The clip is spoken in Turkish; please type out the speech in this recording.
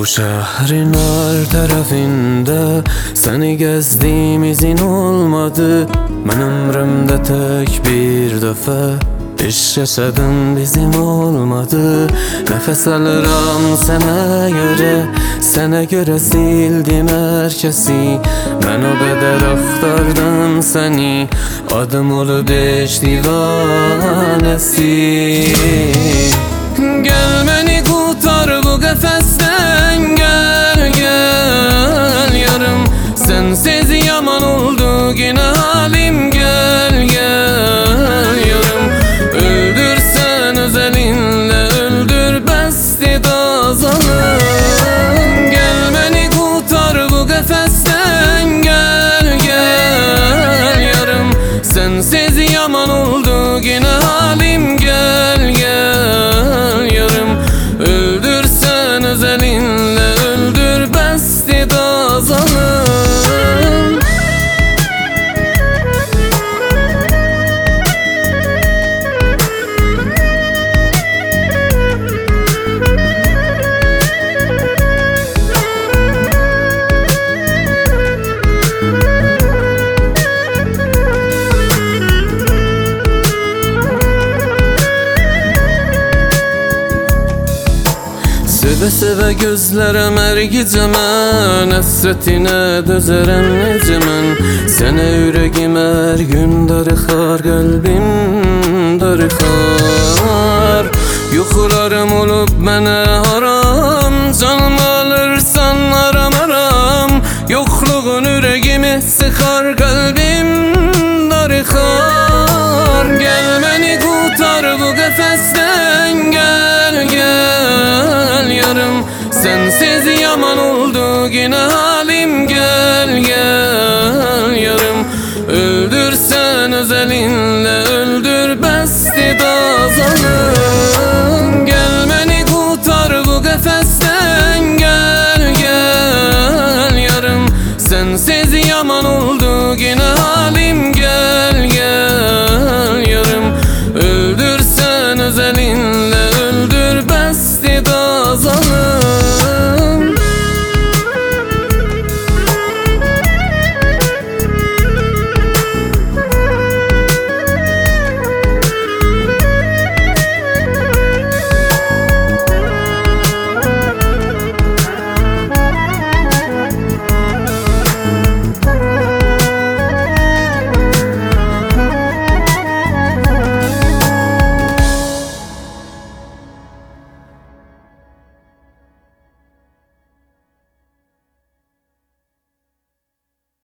Bu şehrin her tarafında seni gezdiğim izin olmadı. Ben ömrümde tek bir defa iş yaşadım, bizim olmadı. Nefes alırım sana göre sildim herkesi. Ben o kadar aktardım seni, adım olup beş divanesi. Gel beni kurtar bu kafesten, gel gel yarım. Sensiz yaman oldu yine halim, gel gel yarım. Öldürsen özelinle öldür besti dazanım. Gel beni kurtar bu kafesten, gel gel yarım. Sensiz yaman oldu yine halim, gel gel yarım. Öldürsen özelinle öldür besti dazanım. Seve seve gözlerem ergicəmən, həsrətinə dözərəm necəmən. Sənə ürəyim hər gün darıxar, qəlbim darıxar. Yuxularım olub mənə haram, canımı alırsan aram aram. Yoxluğun ürəyimi sıxar, qəlbim darıxar. Gəl məni qurtar bu qəfəsdən, gəl gəl yarım. Sensiz yaman oldu yine halim, gel gel yarım. Öldürsen özelinle öldür besti dazanım.